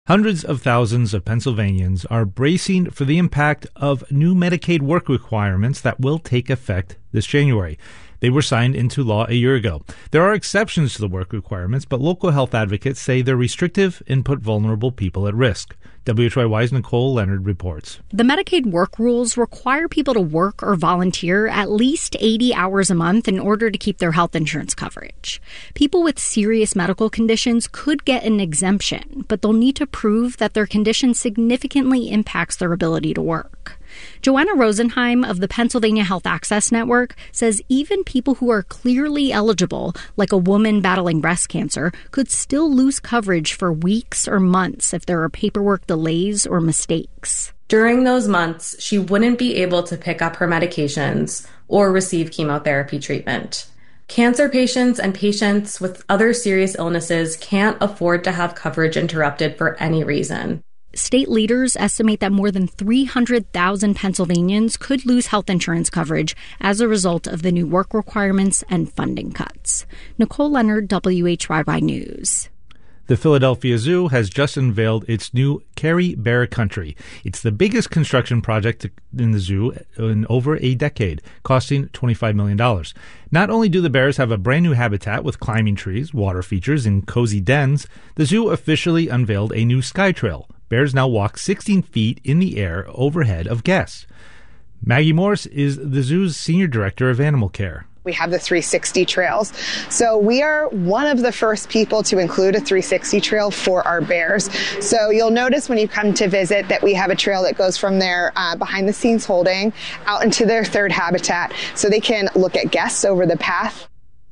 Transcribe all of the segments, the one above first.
Hundreds of thousands of Pennsylvanians are bracing for the impact of new Medicaid work requirements that will take effect this January. They were signed into law a year ago. There are exceptions to the work requirements, but local health advocates say they're restrictive and put vulnerable people at risk. WHYY's Nicole Leonard reports. The Medicaid work rules require people to work or volunteer at least 80 hours a month in order to keep their health insurance coverage. People with serious medical conditions could get an exemption, but they'll need to prove that their condition significantly impacts their ability to work. Joanna Rosenheim of the Pennsylvania Health Access Network says even people who are clearly eligible, like a woman battling breast cancer, could still lose coverage for weeks or months if there are paperwork delays or mistakes. During those months, she wouldn't be able to pick up her medications or receive chemotherapy treatment. Cancer patients and patients with other serious illnesses can't afford to have coverage interrupted for any reason. State leaders estimate that more than 300,000 Pennsylvanians could lose health insurance coverage as a result of the new work requirements and funding cuts. Nicole Leonard, WHYY News. The Philadelphia Zoo has just unveiled its new Cary Bear Country. It's the biggest construction project in the zoo in over a decade, costing $25 million. Not only do the bears have a brand new habitat with climbing trees, water features, and cozy dens, the zoo officially unveiled a new sky trail. Bears now walk 16 feet in the air overhead of guests. Maggie Morse is the zoo's senior director of animal care. We have the 360 trails. So we are one of the first people to include a 360 trail for our bears. So you'll notice when you come to visit that we have a trail that goes from their behind the scenes holding out into their third habitat so they can look at guests over the path.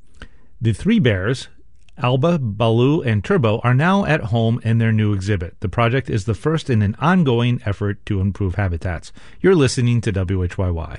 The three bears, Alba, Baloo, and Turbo, are now at home in their new exhibit. The project is the first in an ongoing effort to improve habitats. You're listening to WHYY.